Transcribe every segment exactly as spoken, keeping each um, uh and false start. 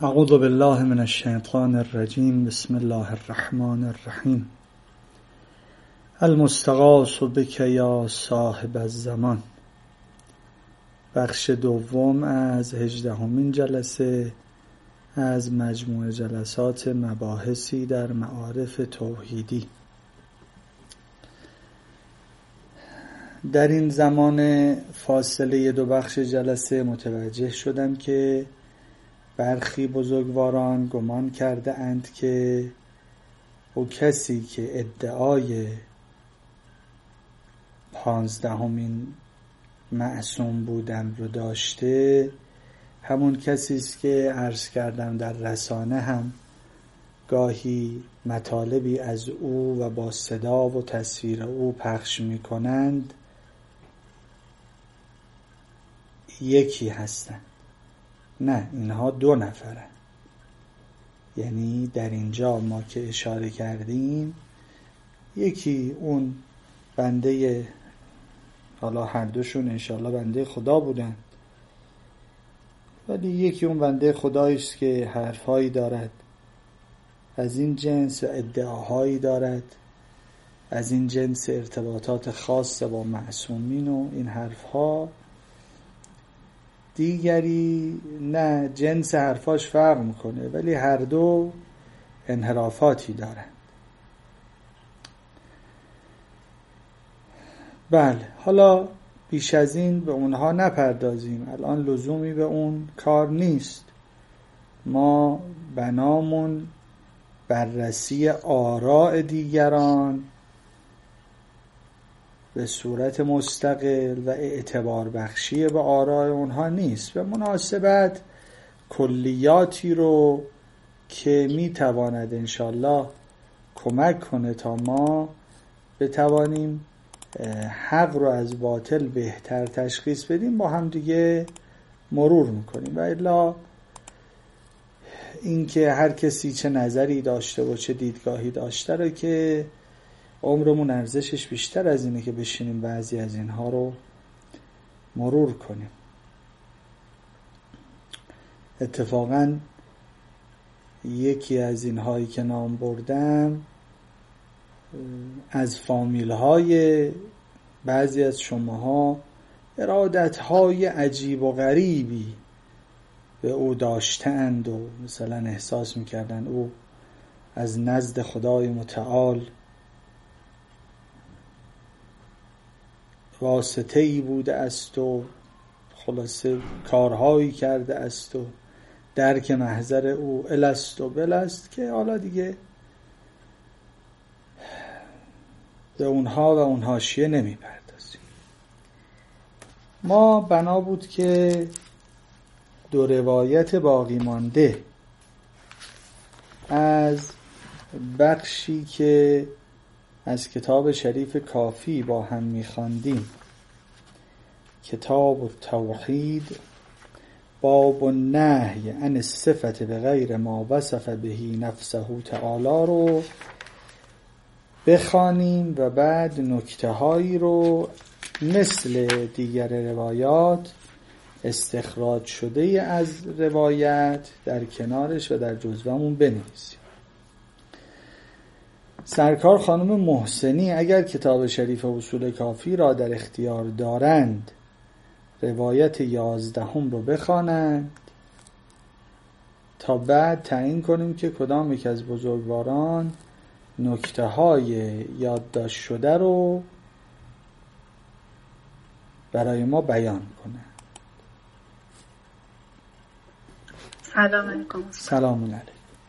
اعوذ بالله من الشیطان الرجیم. بسم الله الرحمن الرحیم. المستغاث بک یا صاحب الزمان. بخش دوم از هجدهمین جلسه از مجموعه جلسات مباحثی در معارف توحیدی. در این زمان فاصله دو بخش جلسه متوجه شدم که برخی بزرگواران گمان کرده اند که او کسی که ادعای پانزدهمین معصوم بودن رو داشته همون کسی است که عرض کردم در رسانه هم گاهی مطالبی از او و با صدا و تصویر او پخش می کنند یکی هستند. نه، اینها دو نفرن. یعنی در اینجا ما که اشاره کردیم یکی اون بنده، حالا هر دوشون انشاءالله بنده خدا بودن، ولی یکی اون بنده خدایی است که حرفهایی دارد از این جنس و ادعاهایی دارد از این جنس، ارتباطات خاص با معصومین و این حرفها. دیگری نه، جنس حرفاش فرق میکنه ولی هر دو انحرافاتی دارند. بله، حالا بیش از این به اونها نپردازیم، الان لزومی به اون کار نیست. ما بنامون بررسی آراء دیگران به صورت مستقل و اعتبار بخشی به آراء اونها نیست. به مناسبت کلیاتی رو که میتواند انشالله کمک کنه تا ما بتوانیم حق رو از باطل بهتر تشخیص بدیم با هم دیگه مرور میکنیم. و الا اینکه هر کسی چه نظری داشته و چه دیدگاهی داشته رو که عمرمون ارزشش بیشتر از اینه که بشینیم بعضی از اینها رو مرور کنیم. اتفاقا یکی از اینهایی که نام بردم از فامیل های بعضی از شماها ارادت های عجیب و غریبی به او داشتند و مثلا احساس میکردن او از نزد خدای متعال واسطه‌ای بوده است و خلاصه کارهایی کرده است و درک محضر او الست و بلست، که حالا دیگه به اونها و اون حاشیه نمی پردازیم. ما بنا بود که دو روایت باقی مانده از بخشی که از کتاب شریف کافی با هم می‌خواندیم، کتاب التوحید، باب النهی عن الصفة بغیر ما وصف بهی نفسه تعالی رو بخوانیم و بعد نکته هایی رو مثل دیگر روایات استخراج شده از روایت در کنارش و در جزوه‌مون بنویسیم. سرکار خانم محسنی اگر کتاب شریف اصول کافی را در اختیار دارند روایت یازدهم رو بخوانند تا بعد تعیین کنیم که کدام یک از بزرگواران نکته های یادداشت شده رو برای ما بیان کنه. سلام علیکم. سلام علیکم.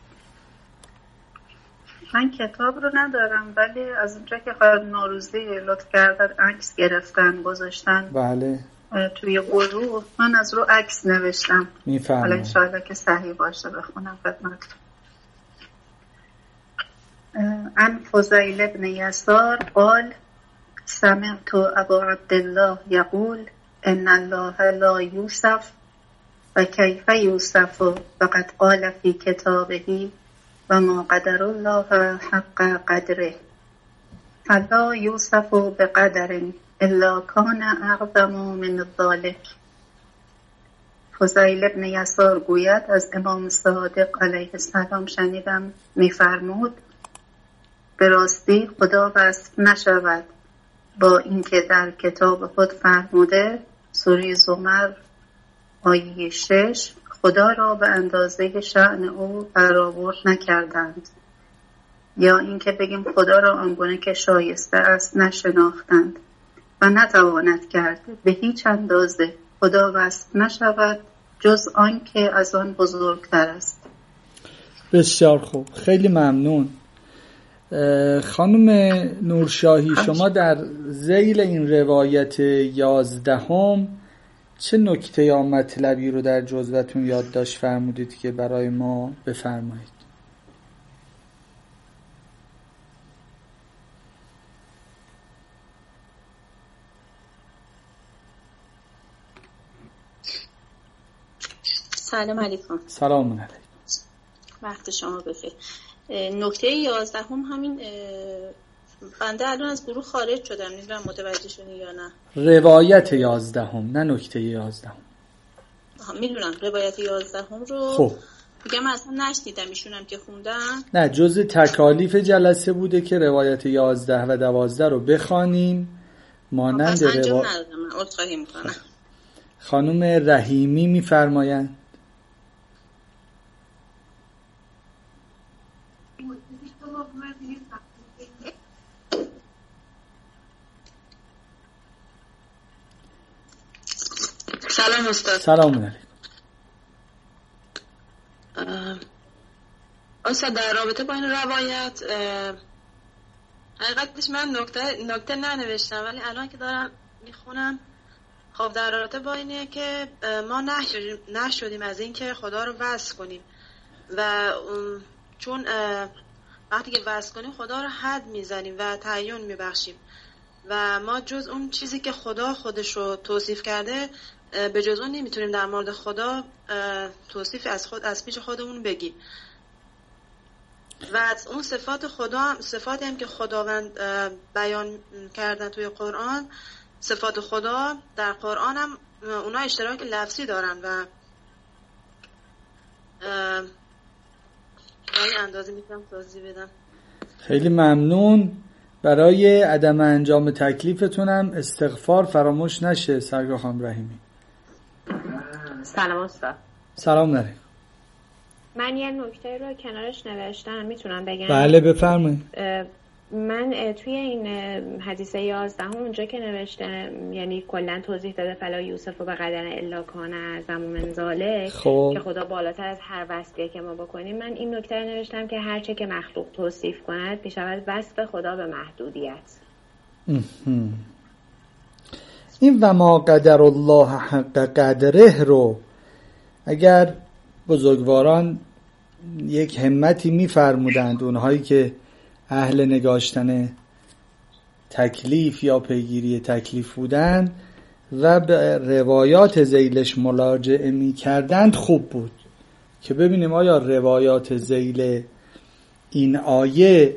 من کتاب رو ندارم ولی از اونجا که خانم نوروزی لطف کردن عکس گرفتن گذاشتن بله توی گروه، من از رو عکس نوشتم. میفهمم. حالا انشاءالله که صحیح باشه بخونم خدمتتون. عن فضیل بن یسار قال سمعت ابا عبدالله یقول ان الله لا یوصف و کیف یوصف فقد قال فی کتابه و ما قدر الله حق قدره فلا یوصف بقدر الا کان اعظم من ذلك فضیل ابن یسار گوید از امام صادق علیه السلام شنیدم می‌فرمود به راستی خدا وصف نشود با اینکه در کتاب خود فرموده سوره زمر آیه شش خدا را به اندازه شأن او برآورد نکردند، یا اینکه بگیم خدا را آنگونه که شایسته است نشناختند و نتواند کرد به هیچ اندازه خدا وصف نشود جز آن که از آن بزرگتر است. بسیار خوب، خیلی ممنون. خانم نورشاهی، شما در ذیل این روایت یازدهم چه نکته یا مطلبی رو در جزوتون یادداشت فرمودید که برای ما بفرمایید؟ سلام علیکم. سلام علیکم. وقت شما بخیر. نکته یازدهم همین بنده الان از گروه خارج شدم، نمیدونم متوجه شدین یا نه. روایت یازدهم نه نکته یازدهم. آها میدونم روایت یازدهم رو. خب میگم اصلا نشنیدم ایشونم که خوندن. نه، جزء تکالیف جلسه بوده که روایت یازده و دوازده رو بخوانیم مانند روایت. روا... من عذرخواهی میکنم. خانم رحیمی میفرمایند. سلام استاد. سلام علیکم. استاد در رابطه با این روایت حقیقتش من نکته نکته ننوشتم، ولی الان که دارم میخونم خب در رابطه با اینه که ما نشدیم نشدیم از این که خدا رو وصف کنیم و چون وقتی که وصف کنیم خدا رو حد میزنیم و تعین میبخشیم و ما جز اون چیزی که خدا خودش رو توصیف کرده به جز اون نمیتونیم در مورد خدا توصیف از خود از پیش خودمون بگیم. و از اون صفات خدا هم صفاتی هم که خداوند بیان کردن توی قرآن، صفات خدا در قرآن هم اونا اشتراک لفظی دارن و این اندازه میتونم توضیح بدم. خیلی ممنون. برای عدم انجام تکلیفتونم استغفار فراموش نشه. سرگاه خانم رحیمی. سلام استاد. سلام علیکم. من یه نکته رو کنارش نوشتم، میتونم بگم؟ بله بفرمایید. من توی این حدیث یازدهم اونجا که نوشته، یعنی کلا توضیح داده فلا یوسف و به قدر الا کان اعظم من ذالک، خب. که خدا بالاتر از هر وصفی که ما بکنیم. من این نکته رو نوشتم که هر چه که مخلوق توصیف کند میشود وصف خدا به محدودیت. این و ما قدر الله حق قدره رو اگر بزرگواران یک همتی می‌فرمودند، اونهایی که اهل نگاشتن تکلیف یا پیگیری تکلیف بودند و به روایات ذیلش مراجعه می‌کردند، خوب بود که ببینیم آیا روایات ذیل این آیه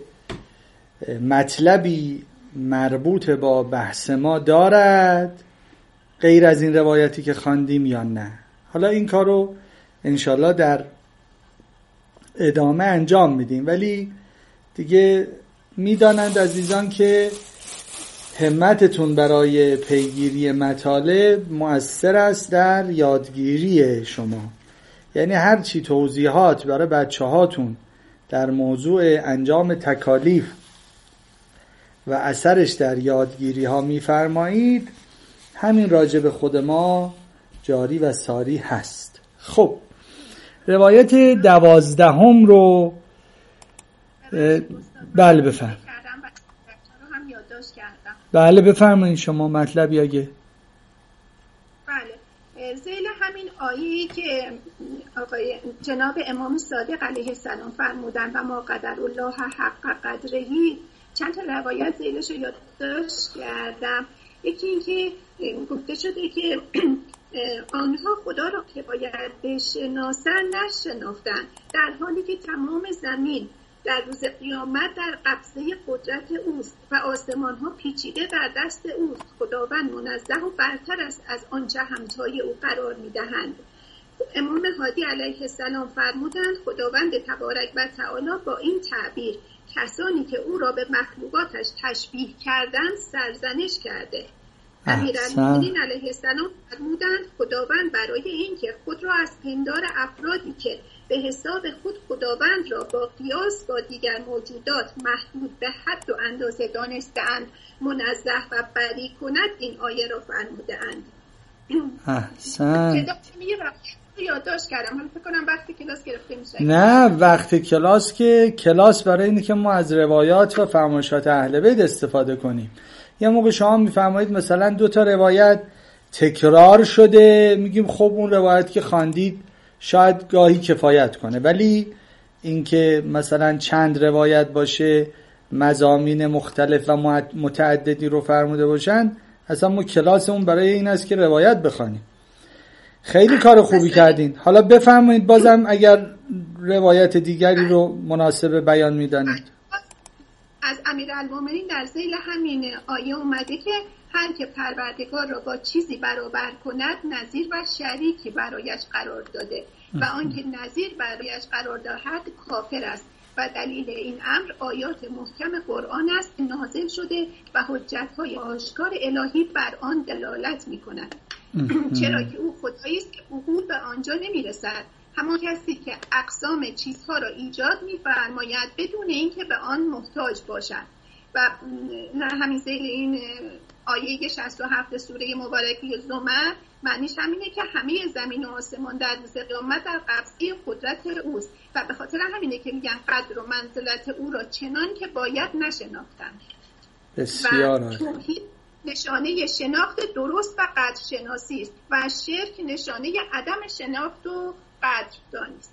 مطلبی مربوط با بحث ما دارد غیر از این روایتی که خواندیم یا نه. حالا این کارو انشالله در ادامه انجام میدیم، ولی دیگه میدانند عزیزان که همتتون برای پیگیری مطالب مؤثر است در یادگیری شما. یعنی هر چی توضیحات برای بچه هاتون در موضوع انجام تکالیف و اثرش در یادگیری ها میفرمایید، همین راجع به خود ما جاری و ساری هست. خب روایت دوازدهم رو بله بفرمایید. بله بفرمایید شما مطلبی اگه. بله، ذیل همین آیه‌ای که آقای جناب امام صادق علیه السلام فرمودن و ما قدر الله حق قدرهی، چند تا روایت ذیلش رو یادداشت کردم. یکی این که گفته شده که آنها خدا را که باید بشناسن نشناختن، در حالی که تمام زمین در روز قیامت در قبضه قدرت اوست و آسمان ها پیچیده بر دست اوست. خداوند منزه و برتر است از آنچه همتای او قرار می دهند. امام هادی علیه السلام فرمودند خداوند تبارک و تعالی با این تعبیر کسانی که او را به مخلوقاتش تشبیه کردند سرزنش کرده. امیرالمومنین علیه السلام فرمودند خداوند برای اینکه خود را از پندار افرادی که به حساب خود خداوند را با قیاس با دیگر موجودات محدود به حد و اندازه دانسته‌اند منزه و بری کند این آیه را فرمودند. احسن. یادداشت کردم، حالا فکر کنم وقتی کلاس گرفته میشه. نه وقتی کلاس که کلاس برای اینه که ما از روایات و فرمایشات اهل بیت استفاده کنیم. یه موقع شما میفرمایید مثلا دو تا روایت تکرار شده، میگیم خب اون روایت که خواندید شاید گاهی کفایت کنه، ولی اینکه مثلا چند روایت باشه مضامین مختلف و متعددی رو فرموده باشن، اصلا ما کلاسمون برای این است که روایت بخوانیم. خیلی کار خوبی کردین. حالا بفرمایید بازم اگر روایت دیگری رو مناسب بیان میدانید. از امیرالمومنین در ذیل همین آیه اومده که هر که پروردگار را با چیزی برابر کند نظیر و شریکی برایش قرار داده و آنکه نظیر برایش قرار دهد کافر است و دلیل این امر آیات محکم قرآن است نازل شده و حجت‌های آشکار الهی بر آن دلالت می‌کند. چرا که او خدایی است که عقول به آنجا نمی‌رسد، همان کسی که اقسام چیزها را ایجاد می‌فرماید بدون اینکه به آن محتاج باشد. و همین ذیل این آیه شصت و هفت سوره مبارکه زمر معنیش همینه که همه زمین و آسمان در روز قیامت در قبضه قدرت اوست و به خاطر همینه که میگن قدر و منزلت او را چنان که باید نشناختن. بسیار و توحید نشانه شناخت درست و قدر شناسی است و شرک نشانه عدم شناخت و قدر دانی است.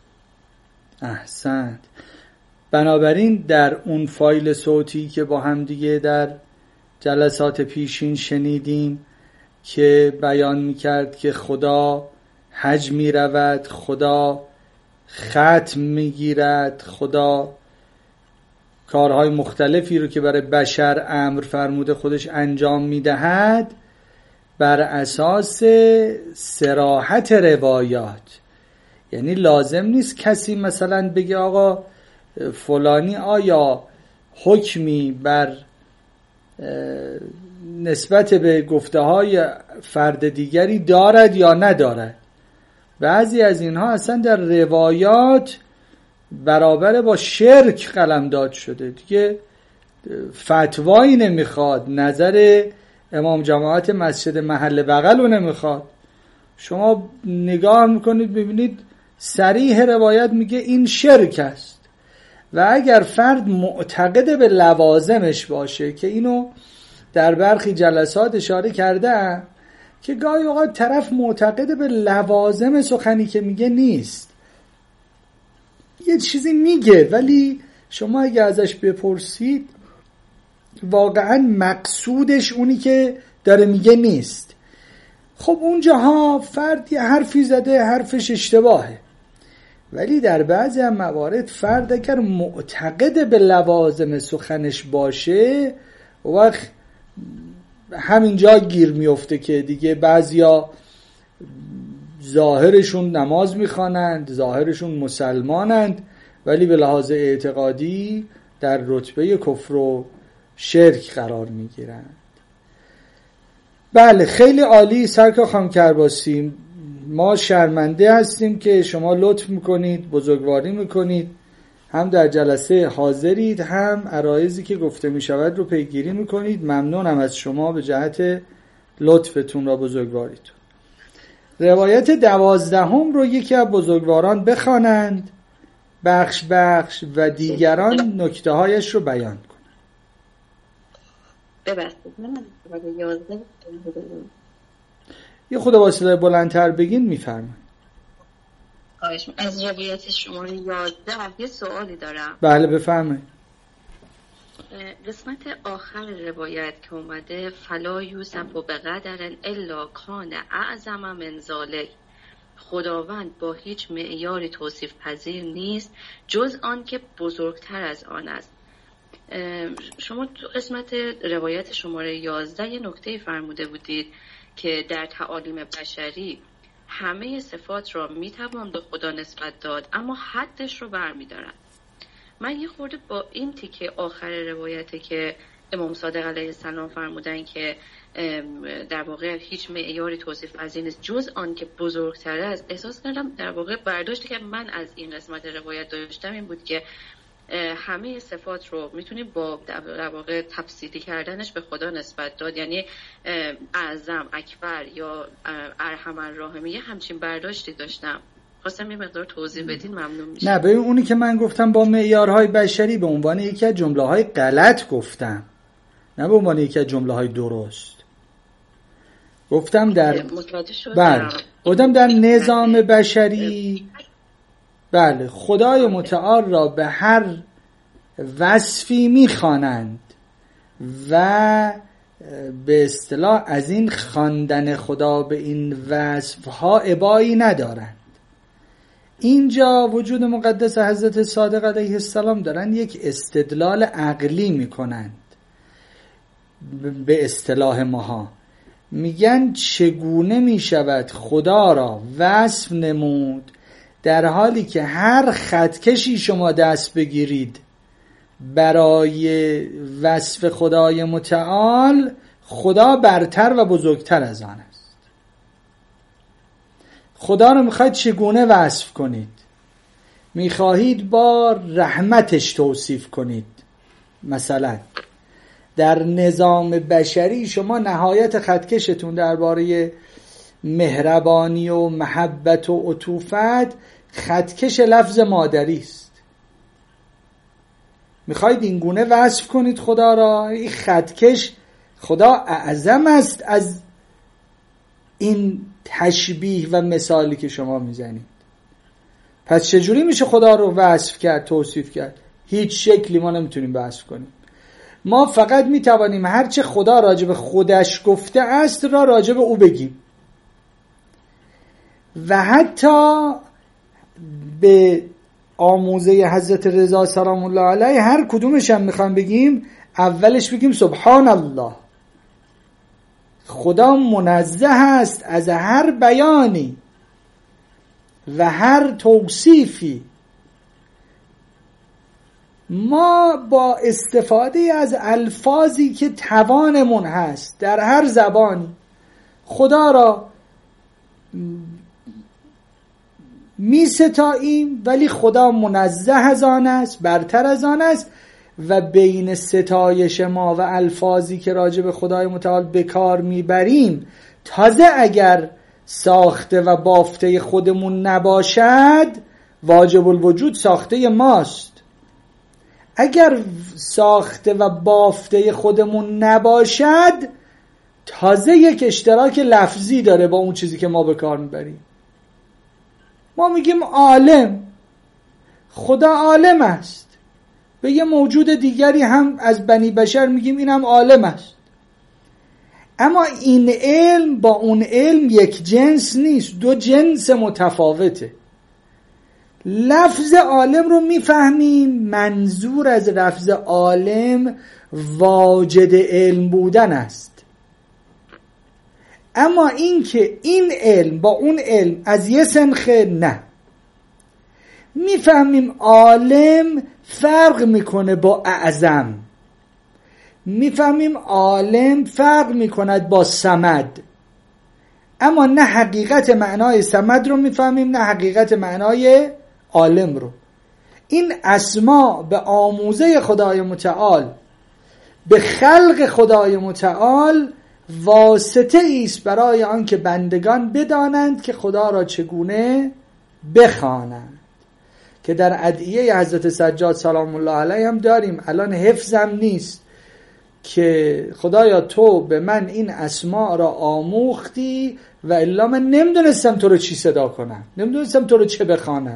احسنت. بنابراین در اون فایل صوتی که با هم دیگه در جلسات پیشین شنیدیم که بیان میکرد که خدا حج میرود، خدا ختم میگیرد، خدا کارهای مختلفی رو که برای بشر امر فرموده خودش انجام میدهد، بر اساس صراحت روایات. یعنی لازم نیست کسی مثلا بگه آقا فلانی آیا حکمی بر نسبت به گفته های فرد دیگری دارد یا ندارد. بعضی از اینها اصلا در روایات برابر با شرک قلمداد شده دیگه، فتوایی نمیخواد، نظر امام جماعت مسجد محل بغل رو نمیخواد. شما نگاه میکنید ببینید صریح روایت میگه این شرک است. و اگر فرد معتقد به لوازمش باشه که اینو در برخی جلسات اشاره کرده که گاهی اوقات طرف معتقد به لوازم سخنی که میگه نیست، یه چیزی میگه ولی شما اگه ازش بپرسید واقعا مقصودش اونی که داره میگه نیست. خب اونجاها فرد یه حرفی زده، حرفش اشتباهه، ولی در بعضی هم موارد فرد اگر معتقد به لوازم سخنش باشه وقت همینجا گیر میفته که دیگه بعضیا ظاهرشون نماز میخوانند، ظاهرشون مسلمانند، ولی به لحاظ اعتقادی در رتبه کفر و شرک قرار میگیرند. بله خیلی عالی سرکار خانم کرباسی. ما شرمنده هستیم که شما لطف میکنید، بزرگواری میکنید، هم در جلسه حاضرید، هم عرایضی که گفته میشود رو پیگیری میکنید. ممنونم از شما به جهت لطفتون را بزرگواریتون. روایت دوازدهم رو یکی از بزرگواران بخوانند بخش بخش و دیگران نکته هایش رو بیان کنند. ببخشید من یازده یه خود واسطه بلندتر بگین میفرمایید. خواهش از روایت شماره یازده یه سوالی دارم. بله بفرمایید. قسمت آخر روایت که اومده فلا یوسف و به قدر الا کان اعظم من ذالک، خداوند با هیچ معیاری توصیف پذیر نیست جز آن که بزرگتر از آن است. شما تو قسمت روایت شماره یازده یه نکته فرموده بودید که در تعالیم بشری همه صفات را میتوان به خدا نسبت داد اما حدش رو برمیدارن. من یه خورده با این تیکه آخر روایته که امام صادق علیه السلام فرمودن که در واقع هیچ معیاری توصیف از این نیست جز آن که بزرگتره است، احساس کردم در واقع برداشتی که من از این قسمت روایت داشتم این بود که همه صفات رو میتونیم با در واقع تفسیری کردنش به خدا نسبت داد، یعنی اعظم، اکبر یا ارحم الراحمین، یه همچین برداشتی داشتم. خواستم یه مقدار توضیح بدین ممنون میشم. نه ببین اونی که من گفتم با معیارهای بشری به عنوان یکی از جمله‌های غلط گفتم، نه به عنوان یکی از جمله‌های درست. گفتم در بله گفتم در نظام بشری بله خدای متعال را به هر وصفی میخوانند و به اصطلاح از این خواندن خدا به این وصفها ابایی ندارند. اینجا وجود مقدس حضرت صادق علیه السلام دارن یک استدلال عقلی میکنند. به اصطلاح ماها میگن چگونه میشود خدا را وصف نمود در حالی که هر خطکشی شما دست بگیرید برای وصف خدای متعال، خدا برتر و بزرگتر از آن است. خدا رو میخواید چگونه وصف کنید؟ میخواهید با رحمتش توصیف کنید. مثلا در نظام بشری شما نهایت خطکشتون درباره مهربانی و محبت و عطوفت خطکش لفظ مادری است. میخواید این گونه وصف کنید خدا را؟ این خطکش خدا اعظم است از این تشبیه و مثالی که شما میزنید. پس چجوری میشه خدا رو وصف کرد، توصیف کرد؟ هیچ شکلی ما نمیتونیم وصف کنیم. ما فقط میتوانیم هرچه خدا راجب خودش گفته است را راجب او بگیم و حتی به آموزه حضرت رضا سلام الله علیه هر کدومش هم میخوام بگیم اولش بگیم سبحان الله، خدا منزه است از هر بیانی و هر توصیفی. ما با استفاده از الفاظی که توانمون هست در هر زبانی خدا را می ستاییم، ولی خدا منزه از آن است، برتر از آن است و بین ستایش ما و الفاظی که راجع به خدای متعال به کار میبریم تازه اگر ساخته و بافته خودمون نباشد واجب الوجود ساخته ماست. اگر ساخته و بافته خودمون نباشد تازه یک اشتراک لفظی داره با اون چیزی که ما به کار میبریم. ما میگیم عالم، خدا عالم است. به یه موجود دیگری هم از بنی بشر میگیم اینم عالم است. اما این علم با اون علم یک جنس نیست، دو جنس متفاوته. لفظ عالم رو میفهمیم منظور از لفظ عالم واجد علم بودن است، اما این که این علم با اون علم از یه سنخه نه. میفهمیم عالم فرق میکنه با اعظم، میفهمیم عالم فرق میکند با صمد، اما نه حقیقت معنای صمد رو میفهمیم نه حقیقت معنای عالم رو. این اسما به آموزه خدای متعال، به خلق خدای متعال واسطه ایست برای آنکه بندگان بدانند که خدا را چگونه بخوانند، که در ادعیه حضرت سجاد سلام الله علیه هم داریم. الان حفظم نیست که خدایا تو به من این اسما را آموختی و الا من نمیدونستم تو رو چی صدا کنم، نمیدونستم تو رو چه بخوانم.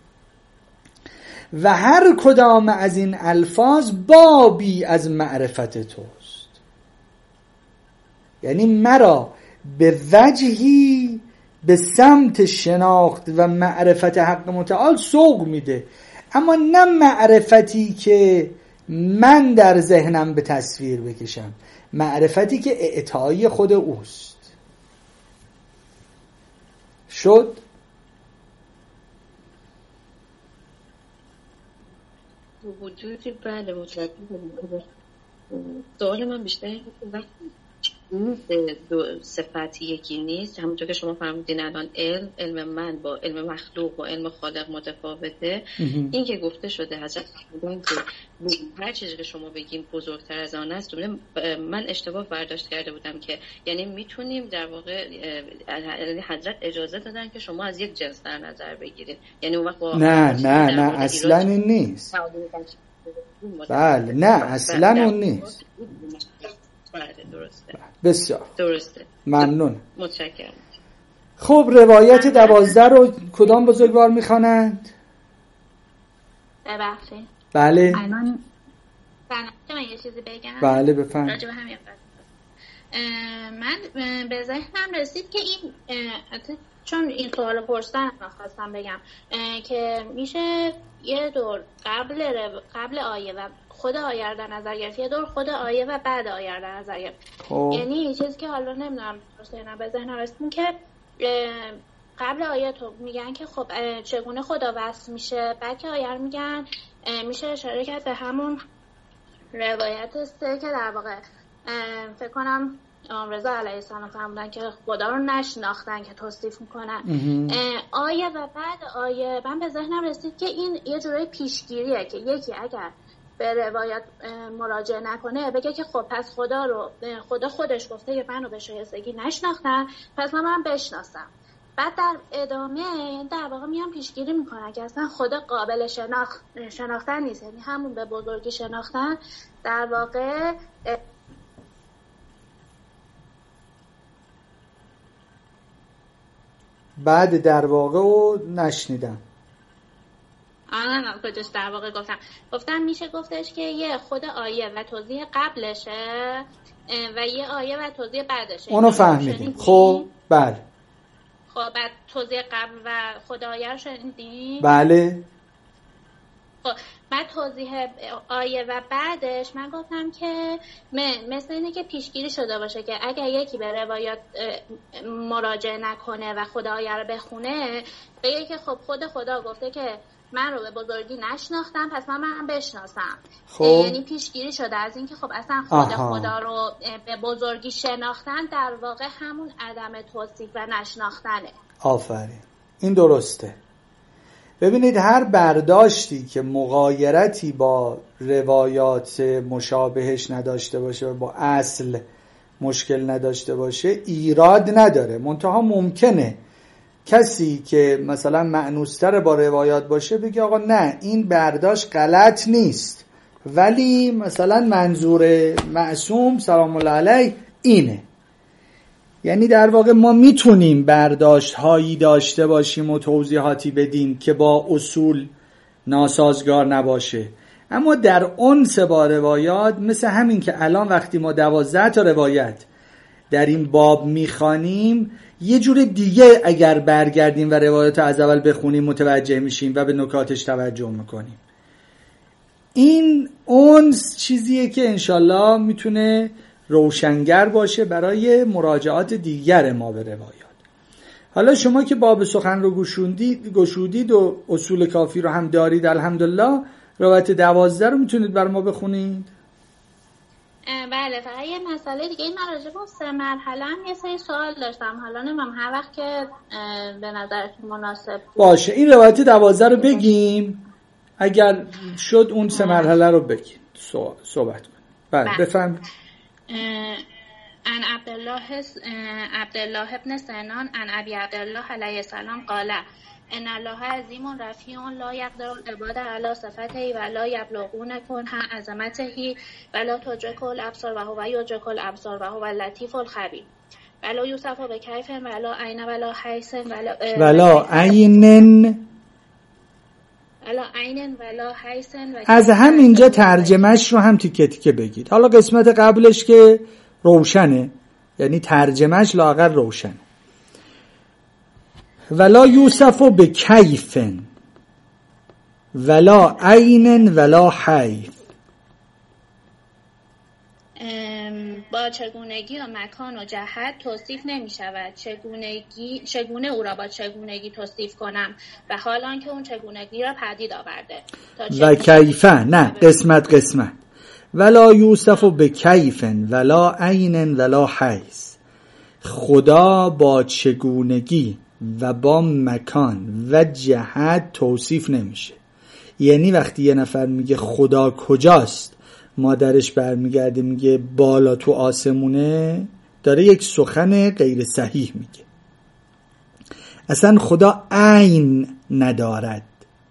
و هر کدام از این الفاظ بابی از معرفت توست، یعنی مرا به وجهی به سمت شناخت و معرفت حق متعال سوق میده، اما نه معرفتی که من در ذهنم به تصویر بکشم، معرفتی که اعطایی خود اوست. شد؟ وجودی بله متوجه شدم. سوال من بیشتر اینه که وقتی دو صفت یکی نیست، همونطور که شما فرمودین الان علم علم من با علم مخلوق و علم خالق متفاوته. این که گفته شده حضرت فرمودن که هر چیزی که شما بگیم بزرگتر از آن است، من اشتباه برداشت کرده بودم که یعنی میتونیم در واقع حضرت اجازه دادن که شما از یک جنس در نظر بگیرید، یعنی اون وقت با نه نه نه اصلا این نیست. بله نه اصلا اون نیست. بله درسته. بسیار درسته. ممنون. متشکرم. خب روایت دوازده رو کدام بزرگوار میخوانند؟ ببخشید. بله. الان من یه چیزی بگم. بله بفهم. راجع به همین من به ذهنم رسید که این چون این سوال پرسیدن خواستم بگم که میشه یه دور قبل قبل آیه و خود آیه رو در نظر گرفت، یه دور خود آیه و بعد آیه رو در نظر گرفت. یعنی یه چیزی که حالا نمیدونم درسته به ذهنم رسید که قبل آیه تو میگن که خب چگونه خدا وصل میشه، بعد که آیه رو میگن میشه اشاره کرد به همون روایت سه که در واقع فکر کنم امام رضا علیه السلام فرمودن که خدا رو نشناختن که توصیف میکنن. آیه و بعد آیه من به ذهنم رسید که این یه جورای پیشگیریه که یکی اگر به روایت مراجعه نکنه بگه که خب پس خدا رو خدا خودش گفته که منو به شایستگی نشناختن، پس من من بشناسم. بعد در ادامه در واقع میان پیشگیری میکنن که اصلا خدا قابل شناخت شناختن نیست، یعنی همون به بزرگی شناختن در واقع بعد در واقع رو نشنیدم. آره نه کجاش در واقع گفتم گفتم میشه گفتش که یه خود آیه و توضیح قبلشه و یه آیه و توضیح بعدشه. اونو فهمیدیم. خب بله. خب بعد توضیح قبل و خود آیه رو شنیدیم؟ بله. خب بعد توضیح آیه و بعدش من گفتم که مثل اینه که پیشگیری شده باشه که اگر یکی به روایات مراجعه نکنه و خدا آیه رو بخونه بگه که خب خود خدا گفته که من رو به بزرگی نشناختم پس من من بشناسم. خب. یعنی پیشگیری شده از این که خب اصلا خود آها. خدا رو به بزرگی شناختن در واقع همون عدم توصیف و نشناختنه. آفرین این درسته. ببینید هر برداشتی که مغایرتی با روایات مشابهش نداشته باشه و با اصل مشکل نداشته باشه ایراد نداره، منتها ممکنه کسی که مثلا مأنوستر با روایات باشه بگه آقا نه این برداشت غلط نیست ولی مثلا منظور معصوم سلام الله علیه اینه. یعنی در واقع ما میتونیم برداشت هایی داشته باشیم و توضیحاتی بدیم که با اصول ناسازگار نباشه، اما در انس با روایات مثل همین که الان وقتی ما دوازده تا روایت در این باب میخوانیم یه جور دیگه اگر برگردیم و روایات از اول بخونیم متوجه میشیم و به نکاتش توجه میکنیم. این انس چیزیه که انشالله میتونه روشنگر باشه برای مراجعات دیگر ما به روایات. حالا شما که باب سخن رو گشودید گشودید و اصول کافی رو هم دارید الحمدلله، روایت دوازده رو میتونید بر ما بخونید؟ بله. فقط یه مسئله دیگه این راجع به سه مرحله هم یه سری سوال داشتم، حالا نمیم هر وقت که به نظرتون مناسب باشه این روایت دوازده رو بگیم، اگر شد اون سه مرحله رو بگیم صحبت کنیم. بله بفرمایید. ان عبدالله عبدالله ابن سنان ان ابی عبدالله علیه السلام قال ان الله عظیم رفیع لا یقدر العباد علی صفته و لا یبلغون کنها عظمته و لا تدرک الابصار و هو یدرک الابصار و هو اللطیف الخبیر و لا یوصف بکیف و لا عین و لا حیث و لا عین الا عین ولا حیث. از همینجا ترجمهش رو هم تیکه تیکه بگید. حالا قسمت قبلش که روشنه، یعنی ترجمهش لااقل روشنه. ولا یوصف بکیف ولا عین ولا حیث. با چگونگی و مکان و جهت توصیف نمی شود. چگونگی چگونه او را با چگونگی توصیف کنم و حال آنکه اون چگونگی را پدید آورده. و کیفه، نه قسمت قسمت. ولا یوصف به کیفن ولا عین ولا حیث. خدا با چگونگی و با مکان و جهت توصیف نمیشه. یعنی وقتی یه نفر میگه خدا کجاست، مادرش برمیگرده میگه بالا تو آسمونه، داره یک سخن غیر صحیح میگه. اصلا خدا عین ندارد،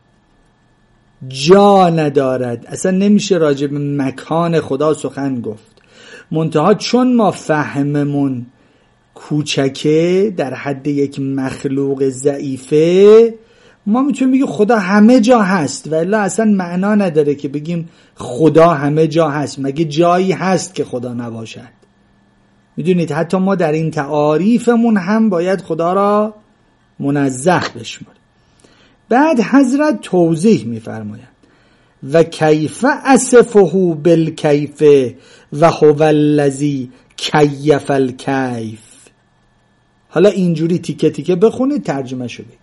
جا ندارد، اصلا نمیشه راجع به مکان خدا سخن گفت. منتها چون ما فهممون کوچکه در حد یک مخلوق ضعیفه، ما میتونیم بگیم خدا همه جا هست، ولی اصلا معنا نداره که بگیم خدا همه جا هست. مگه جایی هست که خدا نباشد؟ میدونید حتی ما در این تعاریفمون هم باید خدا را منزه بشماریم. بعد حضرت توضیح میفرمایند و کیف اصفه بالکیف و هو الذی کیف الکیف. حالا اینجوری تیکه تیکه بخونید، ترجمه شو بگید.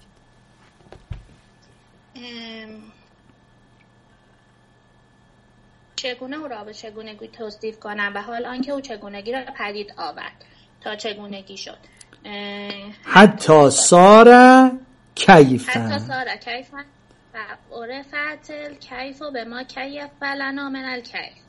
چگونه او را به چگونگی توصیف کنم و حال آنکه او چگونگی را پدید آورد تا چگونگی شد. حتی سار کیفا، حتی سار کیفا و عرفت الکیف به ما کیف لنا من الکیف.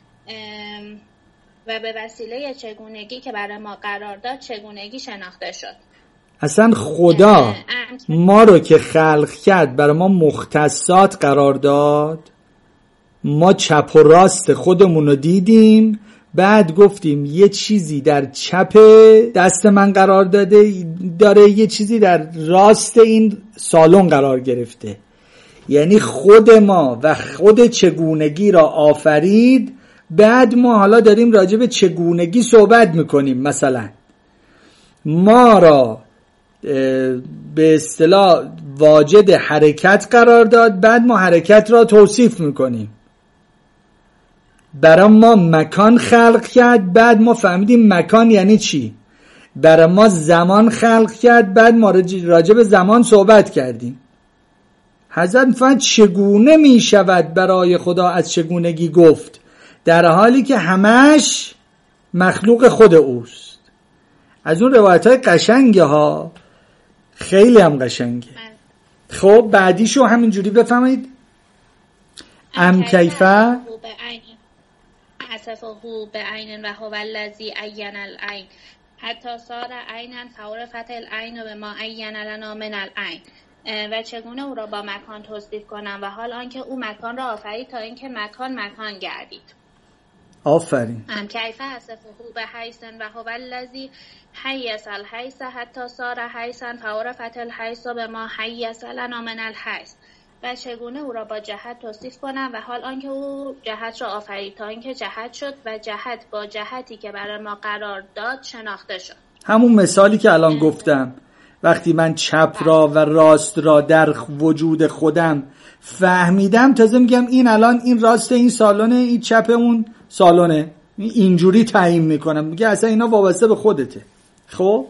و به وسیله چگونگی که برای ما قرار داد چگونگی شناخته شد. اصلا خدا ما رو که خلق کرد برای ما مختصات قرار داد، ما چپ و راست خودمون رو دیدیم، بعد گفتیم یه چیزی در چپ دست من قرار داده داره، یه چیزی در راست این سالن قرار گرفته. یعنی خود ما و خود چگونگی را آفرید، بعد ما حالا داریم راجع به چگونگی صحبت میکنیم. مثلا ما را به اصطلاح واجد حرکت قرار داد، بعد ما حرکت را توصیف میکنیم. برای ما مکان خلق کرد، بعد ما فهمیدیم مکان یعنی چی. برای ما زمان خلق کرد، بعد ما راجع به زمان صحبت کردیم. حضرت فرمود چگونه می شود برای خدا از چگونگی گفت، در حالی که همش مخلوق خود اوست. از اون روایت های قشنگه ها، خیلی هم قشنگه. خب بعدیشو همینجوری بفهمید. ام کیفه اصفه به عین و هو الذی عین العین حتی صار عینا فعرفت العین به ما عین لنا من العین. و چگونه او را با مکان توصیف کنم و حال آنکه او مکان را آفرید تا اینکه مکان مکان گردید. آفرین. ام کیف اصفه به حیث و هو الذی حیث الحیث حتی صار حیثا فعرفت الحیث به ما حیث لنا من الحیث. و چگونه او را با جهت توصیف کنم و حال آنکه او جهت را آفرید تا اینکه جهت شد و جهت با جهتی که برای ما قرار داد شناخته شد. همون مثالی که الان گفتم، وقتی من چپ را و راست را در وجود خودم فهمیدم، تازه میگم این الان این راست این سالونه، این چپ اون سالونه، اینجوری تعیین میکنم، میگه اصلا اینا وابسته به خودته. خب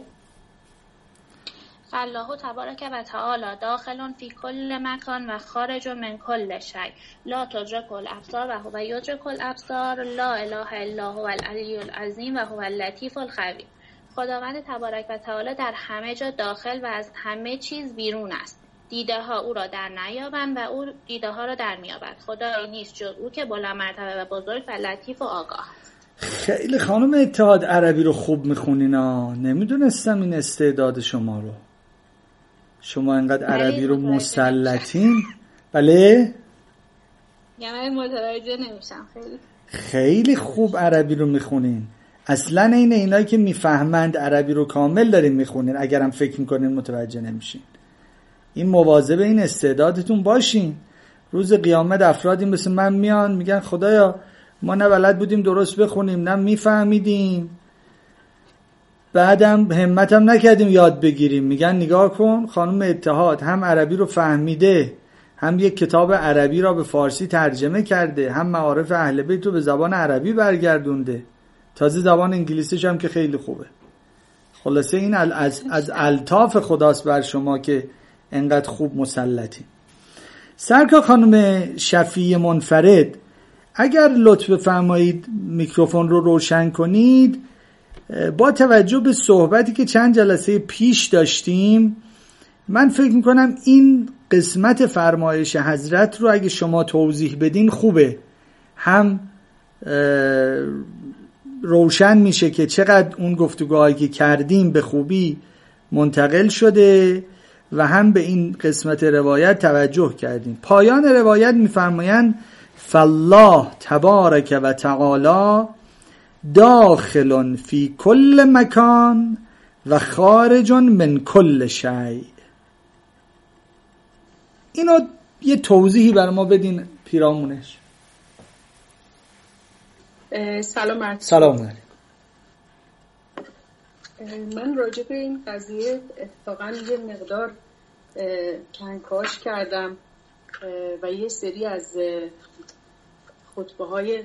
الله تبارک و تعالی داخل فی کل مکان و خارج من کل شیء لا تدرک الابصار و هو یدرک الابصار لا اله الا هو العلی العظیم و هو اللطیف الخبیر. خداوند تبارک و تعالی در همه جا داخل و از همه چیز بیرون است. دیده ها او را در نیابند و او دیده ها را در میابد. خدایی نیست جز او که بلند مرتبه و بزرگ و لطیف و آگاه است. خیلی خانم اتحاد عربی رو خوب میخونین ها. نمیدونستم این استعداد شما رو. شما انقدر عربی رو مسلطین. بله؟ یعنی متوجه نمیشم. خیلی خیلی خوب عربی رو میخونین. اصلا این اینایی که میفهمند عربی رو کامل دارین میخونین، اگرم فکر میکنین متوجه نمیشین. این مواظب این استعدادتون باشین. روز قیامت افرادی مثل من میان میگن خدایا ما نه بلد بودیم درست بخونیم نه میفهمیدیم، بعدم همتم نکردیم یاد بگیریم. میگن نگاه کن خانم اتحاد هم عربی رو فهمیده، هم یک کتاب عربی را به فارسی ترجمه کرده، هم معارف اهل بیت رو به زبان عربی برگردونده. تازه زبان انگلیسیش هم که خیلی خوبه. خلاصه این از از الطاف خداست بر شما که انقدر خوب مسلطی. سرکار خانم شفیع منفرد، اگر لطف بفرمایید میکروفون رو روشن کنید. با توجه به صحبتی که چند جلسه پیش داشتیم، من فکر میکنم این قسمت فرمایش حضرت رو اگه شما توضیح بدین خوبه. هم روشن میشه که چقدر اون گفتگوهایی که کردیم به خوبی منتقل شده و هم به این قسمت روایت توجه کردیم. پایان روایت میفرمایند فالله تبارک و تعالی داخل فی کل مکان و خارج من کل شیء. اینو یه توضیحی بر ما بدین پیرامونش. سلام علیکم. سلام علیکم. من راجع به این قضیه اتفاقا یه مقدار کنکاش کردم و یه سری از خطبه های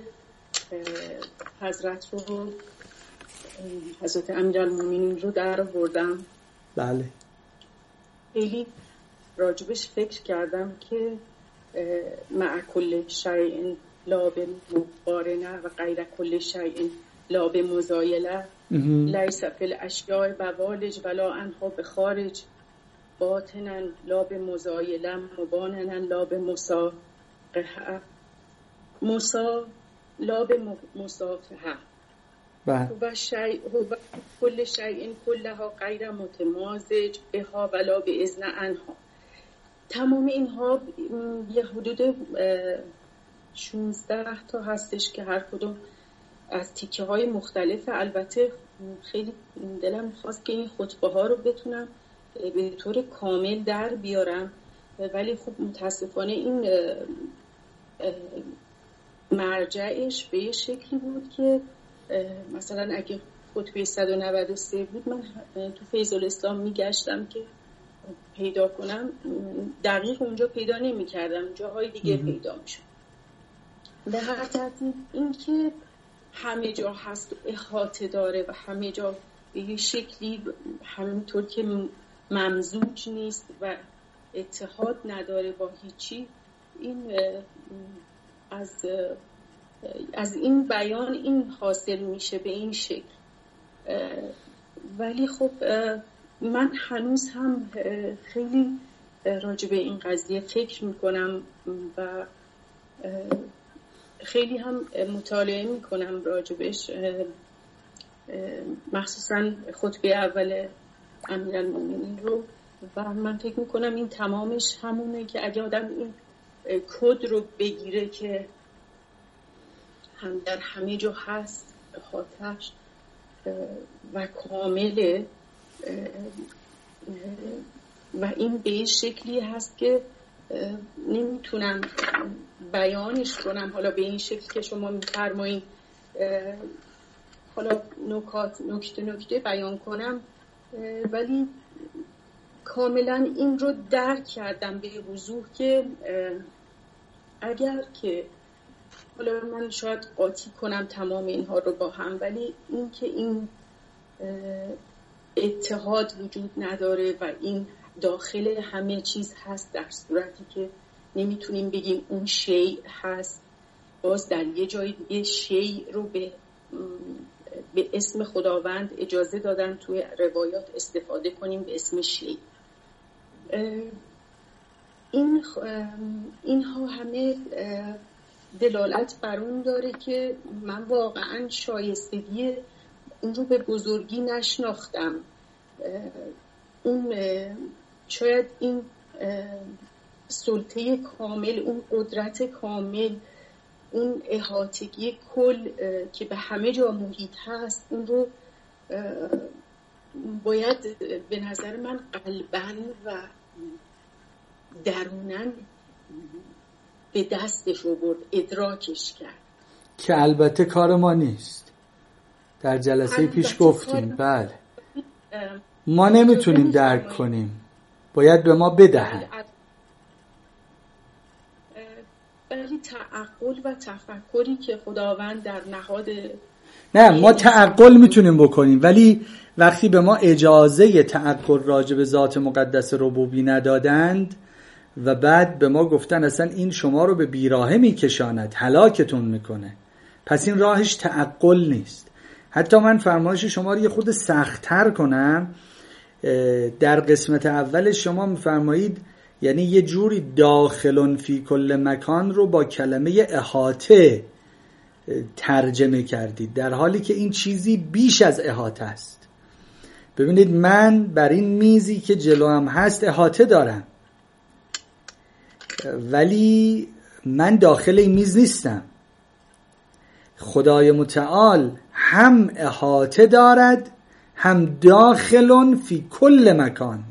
حضرت رو حضرت امیرالمومنین رو در آوردم. بله. خیلی راجبش فکر کردم که مع کل شیء لا بمقارنه و غیر کل شیء لا بمزایله لیس فی الاشیاء بوالج ولا انها بخارج باطنا لا بمزایله مباننا لا بمساقحه مسا لا بمصافحه و شیء و کل شیء کلها غیر متمازج بها ولا باذن عنها. تمام اینها یه حدود شانزده تا هستش که هر کدوم از تیکه های مختلفه. البته خیلی دلم می‌خواست که این خطبه ها رو بتونم به طور کامل در بیارم، ولی خب متاسفانه این مرجعش به یه شکلی بود که مثلا اگه خطبه صد و نود و سه بود من تو فیض الاسلام میگشتم که پیدا کنم، دقیق اونجا پیدا نمی کردم، جاهای دیگه پیدا می شد. به هر ترتیب این که همه جا هست و احاطه داره و همه جا به یه شکلی همینطور که ممزوج نیست و اتحاد نداره با هیچی، این از از این بیان این حاصل میشه به این شکل. ولی خب من هنوز هم خیلی راجع به این قضیه فکر میکنم و خیلی هم مطالعه میکنم راجبش، مخصوصا خطبه اول امیرالمومنین رو، و من فکر میکنم این تمامش همونه که اگه آدم این کد رو بگیره که هم در همه جا هست خاطرش و کامله و این به این شکلی هست که نمیتونم بیانش کنم حالا به این شکل که شما میفرمایید، حالا نکات نکته نکته بیان کنم، ولی کاملا این رو درک کردم به وضوح که اگر که حالا من شاید قاطی کنم تمام اینها رو با هم، ولی این که این اتحاد وجود نداره و این داخل همه چیز هست، در صورتی که نمیتونیم بگیم اون شیء هست، باز در یه جای دیگه شیء رو به به اسم خداوند اجازه دادن توی روایات استفاده کنیم به اسم شیء. این اینها همه دلالت بر اون داره که من واقعا شایستگی اون رو به بزرگی نشناختم. اون شاید این سلطه کامل، اون قدرت کامل، اون احاطگی کل که به همه جا محیط هست، اون رو باید به نظر من قلباً و دروناً به دستش آورد، ادراکش کرد، که البته کار ما نیست. در جلسه پیش گفتیم بله ما نمیتونیم درک کنیم، باید به ما بدهن. ولی تعقل و تفکری که خداوند در نهاد نه ما تعقل میتونیم بکنیم، ولی وقتی به ما اجازه تعقل راجع به ذات مقدس ربوبی ندادند و بعد به ما گفتن اصلا این شما رو به بیراهه میکشاند، هلاکتون میکنه، پس این راهش تعقل نیست. حتی من فرمایش شما رو یه خود سخت‌تر کنم، در قسمت اول شما میفرمایید یعنی یه جوری داخلون فی کل مکان رو با کلمه احاطه ترجمه کردید، در حالی که این چیزی بیش از احاطه است. ببینید من بر این میزی که جلوم هست احاطه دارم، ولی من داخل این میز نیستم. خدای متعال هم احاطه دارد هم داخلون فی کل مکان.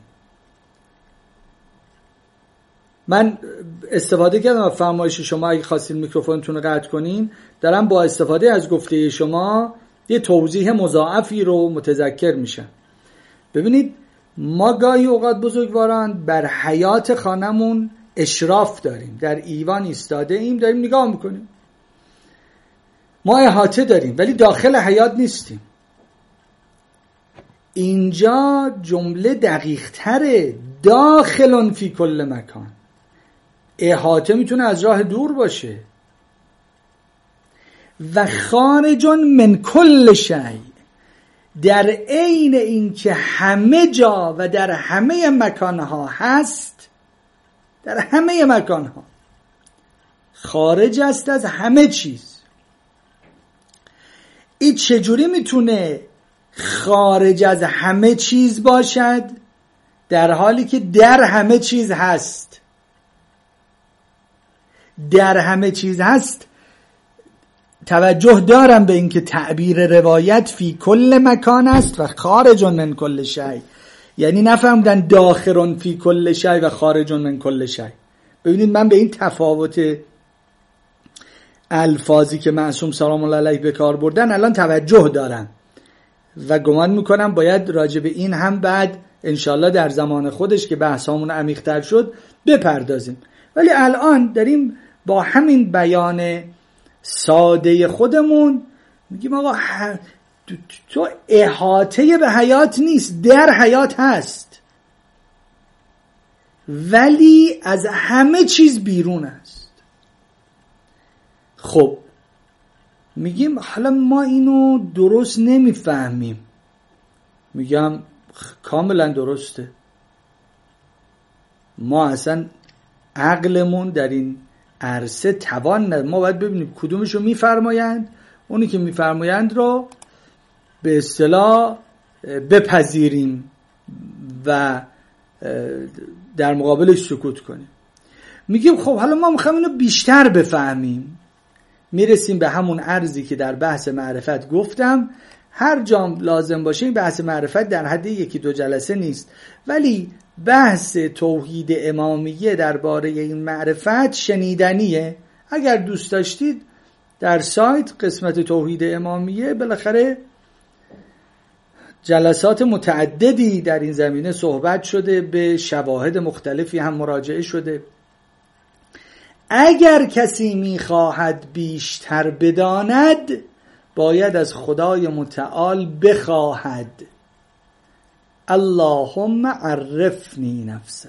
من استفاده کردم از فرمایش شما، اگه خواستین میکروفونتون رو قطع کنین، دارم با استفاده از گفته شما یه توضیح مضاعفی رو متذکر میشم. ببینید ما گاهی اوقات بزرگواران بر حیات خانمون اشراف داریم، در ایوان ایستاده ایم داریم نگاه میکنیم، ما احاطه داریم ولی داخل حیات نیستیم. اینجا جمله دقیق تره، داخلون فی کل مکان. احاطه میتونه از راه دور باشه. و خارجون من کل شیء، در عین اینکه همه جا و در همه مکانها هست، در همه مکانها خارج است از همه چیز. این چجوری میتونه خارج از همه چیز باشد در حالی که در همه چیز هست؟ در همه چیز هست. توجه دارم به اینکه تعبیر روایت فی کل مکان است و خارج من کل شیء، یعنی نفهمدن داخل فی کل شیء و خارج من کل شیء. ببینید من به این تفاوت الفاظی که معصوم سلام الله علیه به کار بردن الان توجه دارم و گمان میکنم باید راجع به این هم بعد انشالله در زمان خودش که بحثامون عمیق‌تر شد بپردازیم. ولی الان داریم با همین بیان ساده خودمون میگیم آقا تو احاطه به حیات نیست، در حیات هست ولی از همه چیز بیرون است. خب میگیم حالا ما اینو درست نمیفهمیم. میگم کاملا درسته، ما اصلا عقلمون در این عرصه توان نداره. ما باید ببینیم کدومشو میفرمایند، اونی که میفرمایند رو به اصطلاح بپذیریم و در مقابلش سکوت کنیم. میگیم خب حالا ما میخوایم اینو بیشتر بفهمیم، میرسیم به همون عرضی که در بحث معرفت گفتم، هر جام لازم باشه این بحث معرفت در حد یکی دو جلسه نیست، ولی بحث توحید امامیه درباره این معرفت شنیدنیه. اگر دوست داشتید در سایت قسمت توحید امامیه بالاخره جلسات متعددی در این زمینه صحبت شده، به شواهد مختلفی هم مراجعه شده. اگر کسی میخواهد بیشتر بداند باید از خدای متعال بخواهد اللهم عرفنی نفسک.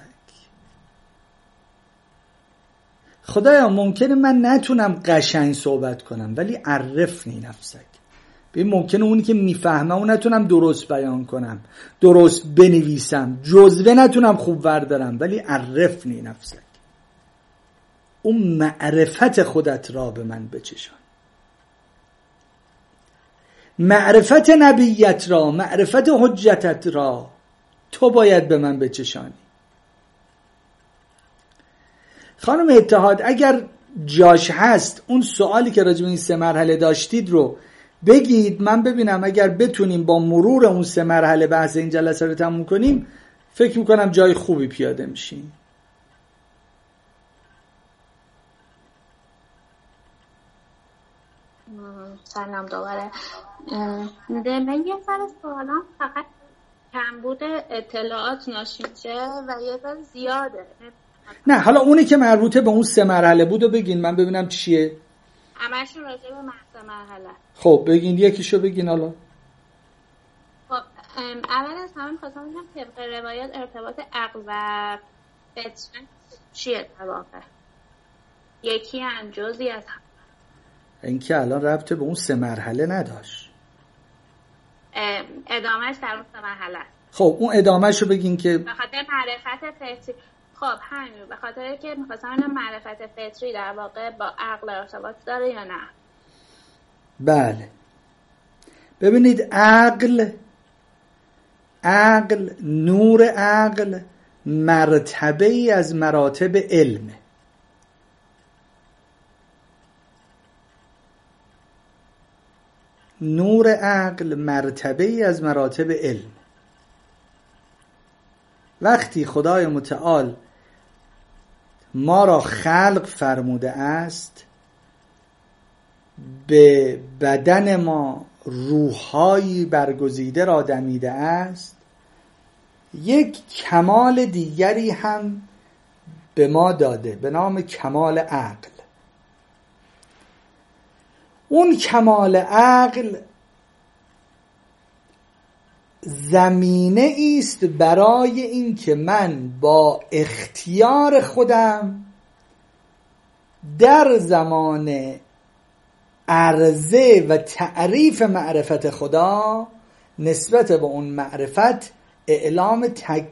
خدایا ممکنه من نتونم قشنگ صحبت کنم ولی عرفنی نفسک. ببین ممکنه اونی که میفهمه اون نتونم درست بیان کنم، درست بنویسم، جزوه نتونم خوب وردارم، ولی عرفنی نفسک، اون معرفت خودت را به من بچشان، معرفت نبیت را، معرفت حجتت را تو باید به من بچشانی. خانم اتحاد اگر جاش هست اون سوالی که راجع به این سه مرحله داشتید رو بگید، من ببینم اگر بتونیم با مرور اون سه مرحله بحث این جلسه رو تموم کنیم فکر میکنم جای خوبی پیاده میشیم. سلام دوباره. من یه سر سوالام فقط کمبود اطلاعات ناشی میشه و یه ذره زیاده. نه حالا اونی که مربوطه به اون سه مرحله بود و بگین من ببینم چیه. همشون راجع به محض مرحله. خب بگین یکیشو بگین حالا. خب اول از همه می‌خواستم بگم طبق روایات ارتباط عقل و فطرت چیه در واقع؟ یکی هم جزئی از هم. این که الان ربط به اون سه مرحله نداشت. ادامهش در اون سه مرحله است. خب اون ادامهشو بگین که به خاطر معرفت فطری. خب همین به خاطر که می‌خواستم بگم معرفت فطری در واقع با عقل ارتباط داره یا نه؟ بله. ببینید عقل عقل نور عقل مرتبه ای از مراتب علمه. نور عقل مرتبه ای از مراتب علم. وقتی خدای متعال ما را خلق فرموده است، به بدن ما روح‌هایی برگزیده را دمیده است، یک کمال دیگری هم به ما داده به نام کمال عقل. اون کمال عقل زمینه است برای این که من با اختیار خودم در زمان عرضه و تعریف معرفت خدا نسبت به اون معرفت اعلام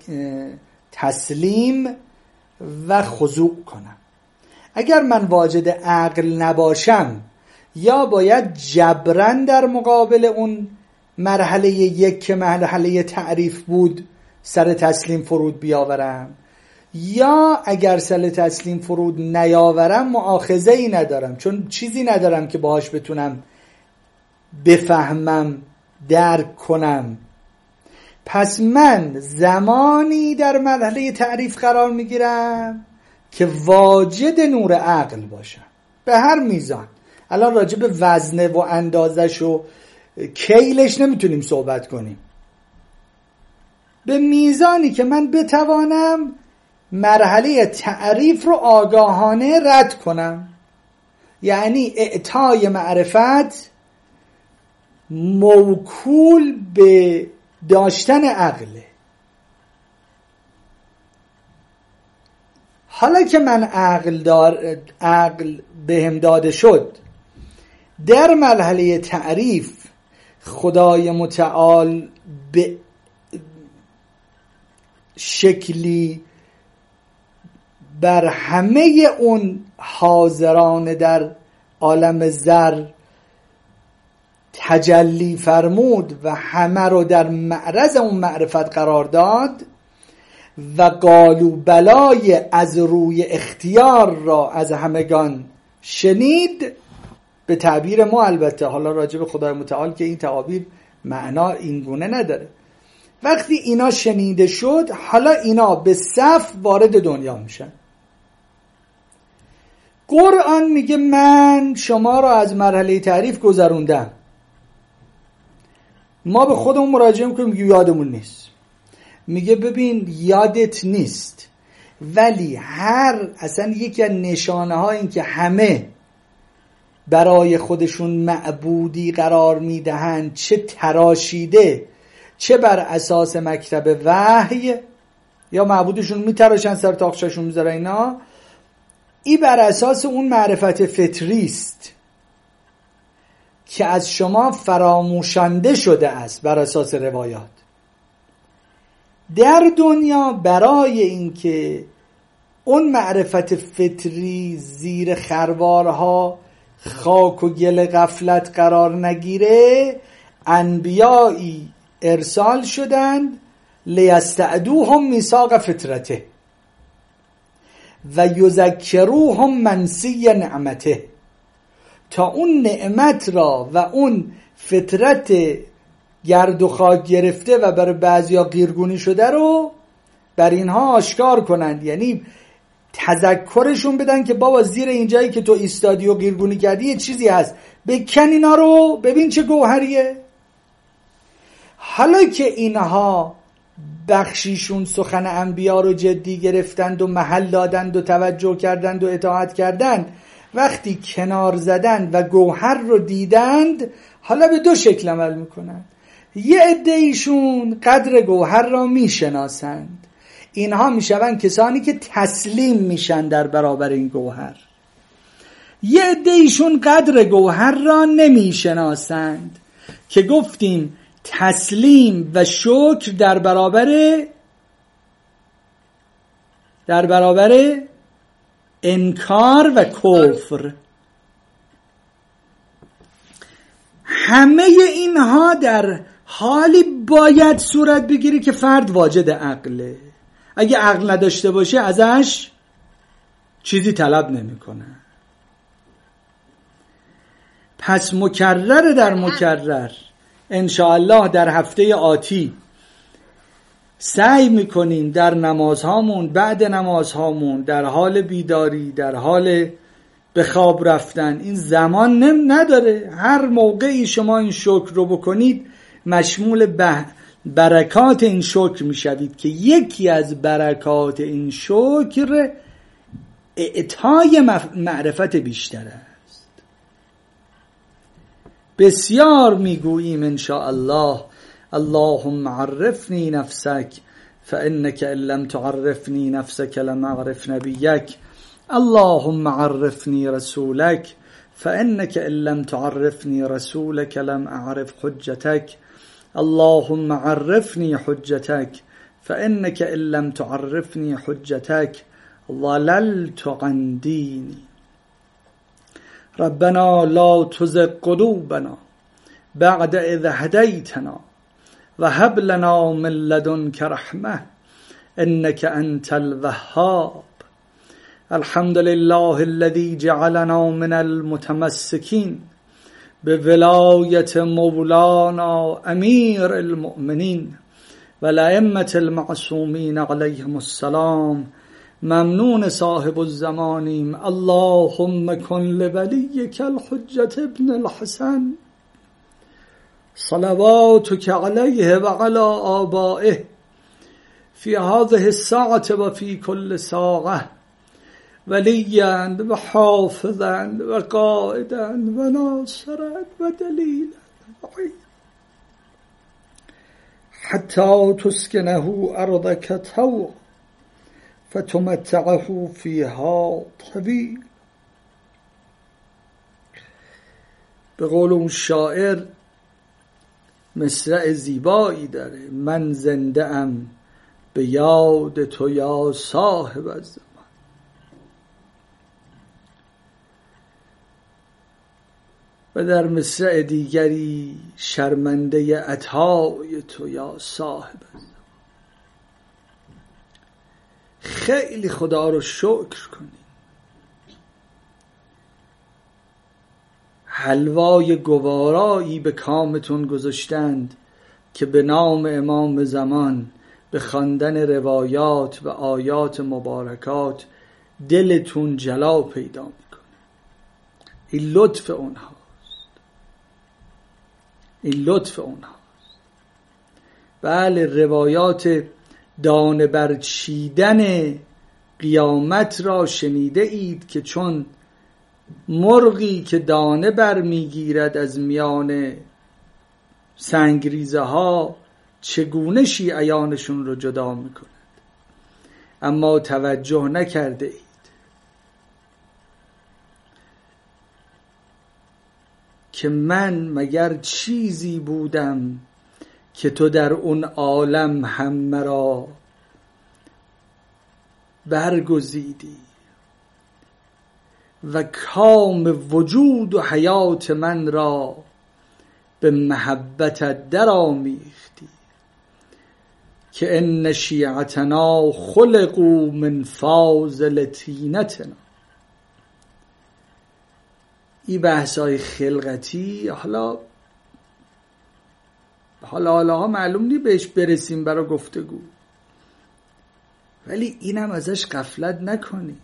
تسلیم و خضوع کنم. اگر من واجد عقل نباشم، یا باید جبران در مقابل اون مرحله یک که مرحله تعریف بود سر تسلیم فرود بیاورم، یا اگر سر تسلیم فرود نیاورم مؤاخذه ای ندارم، چون چیزی ندارم که باهاش بتونم بفهمم درک کنم. پس من زمانی در مرحله تعریف قرار میگیرم که واجد نور عقل باشم به هر میزان. الان راجع به وزنه و اندازش و کیلش نمیتونیم صحبت کنیم. به میزانی که من بتوانم مرحله تعریف رو آگاهانه رد کنم، یعنی اعطای معرفت موکول به داشتن عقله. حالا که من عقل دار عقل بهم داده شد، در مرحله تعریف خدای متعال به شکلی بر همه اون حاضران در عالم زر تجلی فرمود و همه رو در معرض اون معرفت قرار داد و قالوا بلای از روی اختیار را از همگان شنید. به تعبیر ما البته، حالا راجع به خدای متعال که این تعابیر معنا این گونه نداره. وقتی اینا شنیده شد، حالا اینا به صف وارد دنیا میشن. قرآن میگه من شما را از مرحله تعریف گذروندم. ما به خودمون مراجعه میکنیم، میگه یادمون نیست. میگه ببین یادت نیست، ولی هر اصلا یکی از نشانه ها این که همه برای خودشون معبودی قرار میدهند، چه تراشیده چه بر اساس مکتب وحی، یا معبودشون میتراشن سر تاقچه‌شون میذارن، اینا ای بر اساس اون معرفت فطری است که از شما فراموشانده شده است بر اساس روایات. در دنیا برای اینکه اون معرفت فطری زیر خروارها خاک و گل غفلت قرار نگیره، انبیایی ارسال شدند لیستعدوهم میثاق فطرته و یذکروهم منسی نعمته، تا اون نعمت را و اون فطرت گرد و خاک گرفته و برای بعضیا قیرگونی شده رو بر اینها آشکار کنند. یعنی تذکرشون بدن که بابا زیر اینجایی که تو ایستادی و قیرگونی کردی یه چیزی هست، بکن اینا رو، ببین چه گوهریه. حالا که اینها بخشیشون سخن انبیا رو جدی گرفتند و محل دادند و توجه کردند و اطاعت کردند وقتی کنار زدند و گوهر رو دیدند حالا به دو شکل عمل میکنند. یه عده ایشون قدر گوهر را میشناسند، اینها میشوند کسانی که تسلیم میشن در برابر این گوهر. یه عده ایشون قدر گوهر را نمیشناسند که گفتیم تسلیم و شکر در برابر در برابر انکار و کفر. همه اینها در حالی باید صورت بگیره که فرد واجد عقله. اگه عقل نداشته باشه ازش چیزی طلب نمیکنه. پس مکرر در مکرر انشاءالله در هفته آتی سعی میکنیم در نمازهامون، بعد نمازهامون، در حال بیداری، در حال به خواب رفتن، این زمان نم نداره. هر موقعی شما این شکر رو بکنید مشمول به برکات این شکر میشوید که یکی از برکات این شکر اعطای معرفت بیشتر است. بسیار میگوییم ان شاء الله اللهم عرفني نفسك فإنك إن لم تعرفني نفسك لم أعرف نبيك اللهم عرفني رسولك فإنك إن لم تعرفني رسولك لم أعرف حجتك اللهم عرفني حجتك فإنك إن لم تعرفني حجتك ضللت عن ديني ربنا لا تزغ قلوبنا بعد إذ هديتنا وهب لنا من لدنك رحمة إنك أنت الوهاب الحمد لله الذي جعلنا من المتمسكين بولاية مولانا أمير المؤمنين والأئمة المعصومين عليهم السلام ممنون صاحب الزمان اللهم كن لوليك الحجة ابن الحسن صلواتك عليه وعلى آبائه في هذه الساعة وفي كل ساعة وليا وحافظا وقائدا وناصرا ودليلا حتى تسكنه أرضك طوعا فتمتعه فيها طويلا. به قول اون شاعر مصرع زیبایی داره: من زنده ام به یاد تو یا صاحب الزمان. و در مصرع دیگری: شرمنده عطای تو یا صاحب الزمان. خیلی خدا رو شکر کنید. حلوای گوارایی به کامتون گذاشتند که به نام امام زمان به خواندن روایات و آیات مبارکات دلتون جلا پیدا میکنه. این لطف اونهاست. این لطف اونهاست. بله، روایات دانه برچیدن قیامت را شنیده اید که چون مرغی که دانه بر میگیرد از میان سنگریزه ها چگونه شیعیانشون رو جدا میکند، اما توجه نکرده اید. که من مگر چیزی بودم که تو در اون عالم هم مرا برگزیدی و کام وجود و حیات من را به محبتت در آمیختی که ان شیعتنا خلقوا من فاضل طینتنا. این بحثای خلقتی حالا حالا حالا ها معلوم نی بهش برسیم برای گفتگو، ولی اینم ازش غفلت نکنید.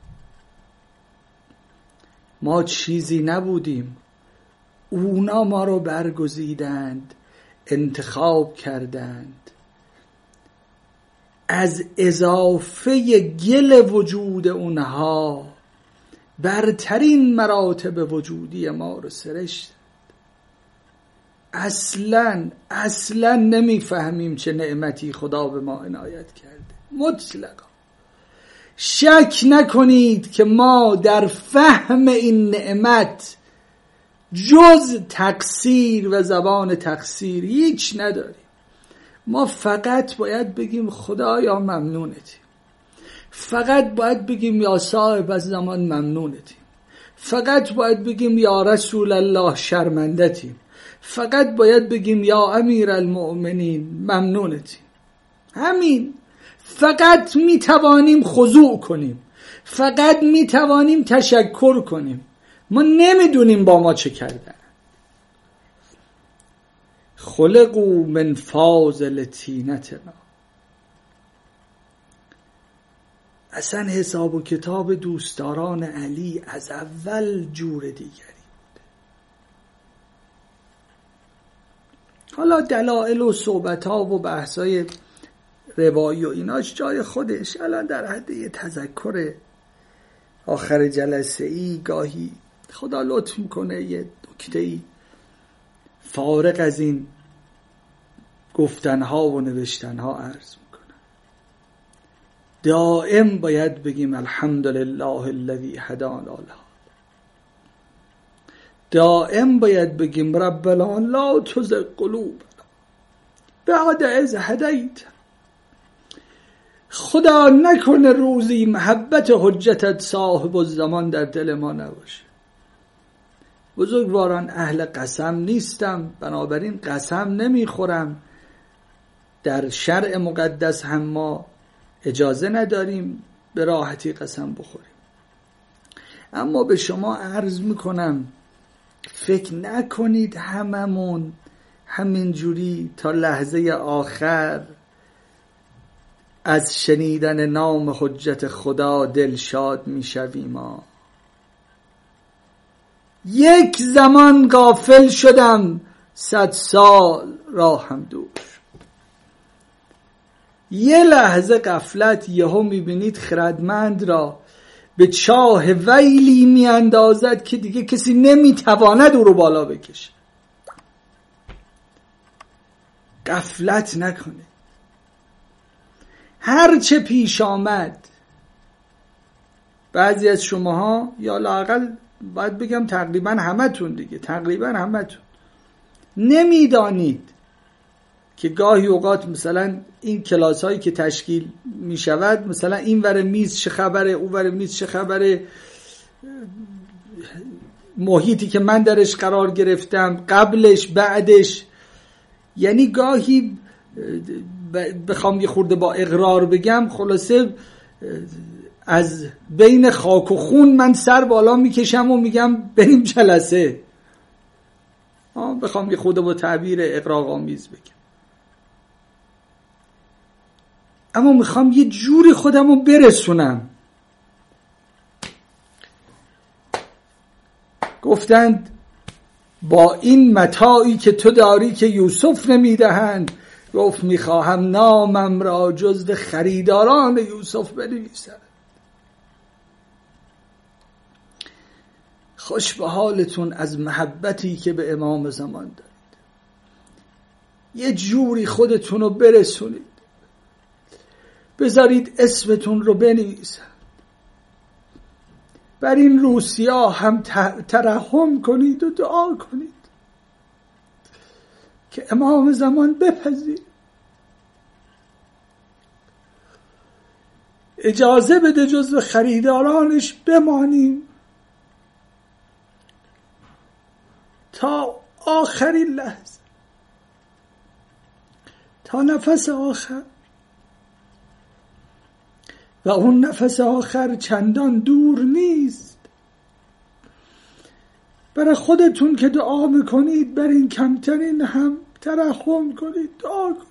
ما چیزی نبودیم، اونا ما رو برگزیدند، انتخاب کردند. از اضافه گل وجود اونها برترین مراتب وجودی ما رو سرشت. اصلا اصلا نمیفهمیم چه نعمتی خدا به ما عنایت کرده. مطلقا شک نکنید که ما در فهم این نعمت جز تقصیر و زبان تقصیر هیچ نداریم. ما فقط باید بگیم خدایا ممنونتیم، فقط باید بگیم یا صاحب از زمان ممنونتیم، فقط باید بگیم یا رسول الله شرمندتیم، فقط باید بگیم یا امیر المؤمنین ممنونتیم. همین. فقط میتوانیم خضوع کنیم، فقط میتوانیم تشکر کنیم. ما نمیدونیم با ما چه کردن. خلقوا من فاضل طینتنا. اصلا حساب و کتاب دوستداران علی از اول جور دیگری بود. حالا دلائل و صحبت‌ها و بحث‌های روایی و ایناش جای خودش. الان در حد یه تذکر آخر جلسه ای گاهی خدا لطف میکنه یه نکته‌ای فارغ از این گفتنها و نوشتنها عرض میکنم. دائم باید بگیم الحمدلله الذی هدانا لهذا. دائم باید بگیم ربنا لا تزغ قلوبنا بعد اذ هدیت. خدا نکنه روزی محبت حجتت صاحب الزمان در دل ما نباشه. بزرگواران اهل قسم نیستم، بنابراین قسم نمیخورم. در شرع مقدس هم ما اجازه نداریم به راحتی قسم بخوریم. اما به شما عرض میکنم فکر نکنید هممون همینجوری تا لحظه آخر از شنیدن نام حجت خدا دلشاد میشویم. ما یک زمان غافل شدم، صد سال راهم دور. یه لحظه غفلت یهو میبینید خردمند را به چاه ویلی میاندازد که دیگه کسی نمیتواند او رو بالا بکشه. غفلت نکنه. هر چه پیش آمد، بعضی از شماها یا لااقل باید بگم تقریبا همتون دیگه تقریبا همتون نمیدانید که گاهی اوقات مثلا این کلاس هایی که تشکیل می شود، مثلا این ور میز چه خبره، اون ور میز چه خبره، محیطی که من درش قرار گرفتم، قبلش بعدش. یعنی گاهی بخوام یه خورده با اقرار بگم، خلاصه از بین خاک و خون من سر بالا میکشم و میگم بریم جلسه. بخوام یه خورده با تعبیر اغراق‌آمیز بگم، اما میخوام یه جوری خودم رو برسونم. گفتند با این متاعی که تو داری که یوسف نمیدهند، گفت میخواهم نامم را جزو خریداران یوسف بنویسند. خوش به حالتون از محبتی که به امام زمان دارید. یه جوری خودتون رو برسونید، بذارید اسمتون رو بنویسند. بر این روسیا هم ترحم کنید و دعا کنید که امام زمان بپذیر. اجازه بده جزو خریدارانش بمانیم تا آخرین لحظه، تا نفس آخر. و اون نفس آخر چندان دور نیست. برای خودتون که دعا میکنید، بر این کمترین هم ترحم کنید، دعا کنید.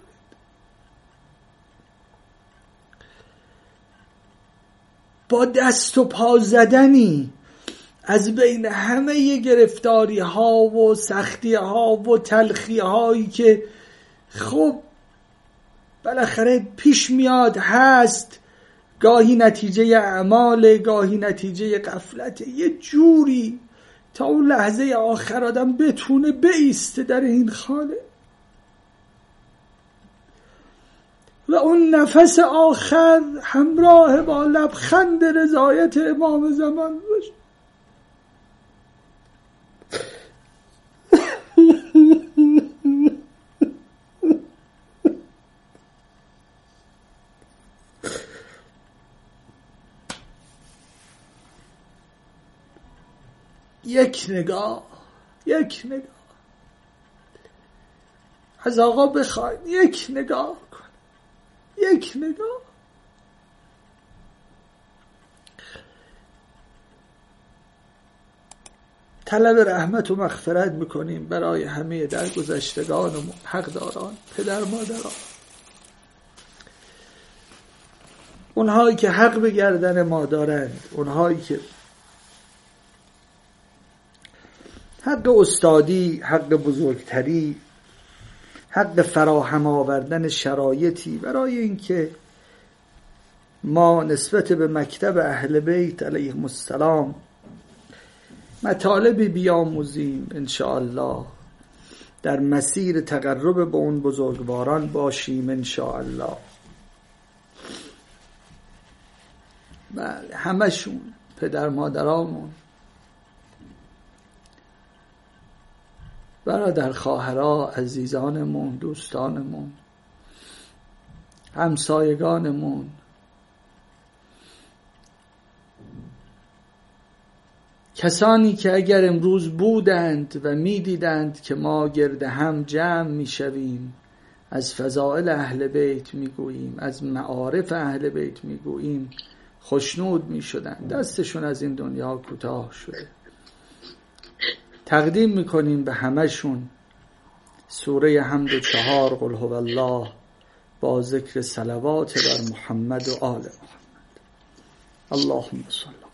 با دست و پا زدنی از بین همه گرفتاری ها و سختی ها و تلخی هایی که خب بالاخره پیش میاد هست گاهی نتیجه اعمال، گاهی نتیجه غفلت. یه جوری تا اون لحظه آخر آدم بتونه بایسته در این خانه و اون نفس آخر همراه با لبخند رضایت امام زمان باشه. یک نگاه، یک نگاه از آقا بخواید، یک نگاه کن، یک نگاه. طلب رحمت و مغفرت میکنیم برای همه درگذشتگانمون، حقداران، پدر مادران، اونهایی که حق به گردن ما دارند، اونهایی که حق استادی، حق بزرگتری، حق فراهم آوردن شرایطی برای اینکه ما نسبت به مکتب اهل بیت علیهم السلام مطالبی بیاموزیم انشاءالله، در مسیر تقرب به اون بزرگواران باشیم انشاءالله. بله، همشون، پدر مادرامون، برادر خواهرها، عزیزانمون، دوستانمون، همسایگانمون، کسانی که اگر امروز بودند و میدیدند که ما گرد هم جمع میشویم، از فضائل اهل بیت میگوییم، از معارف اهل بیت میگوییم، خوشنود میشدند. دستشون از این دنیا کوتاه شده. تقدیم میکنیم به همشون سوره حمد چهار، قل هو الله، با ذکر صلوات بر محمد و آل محمد. اللهم صل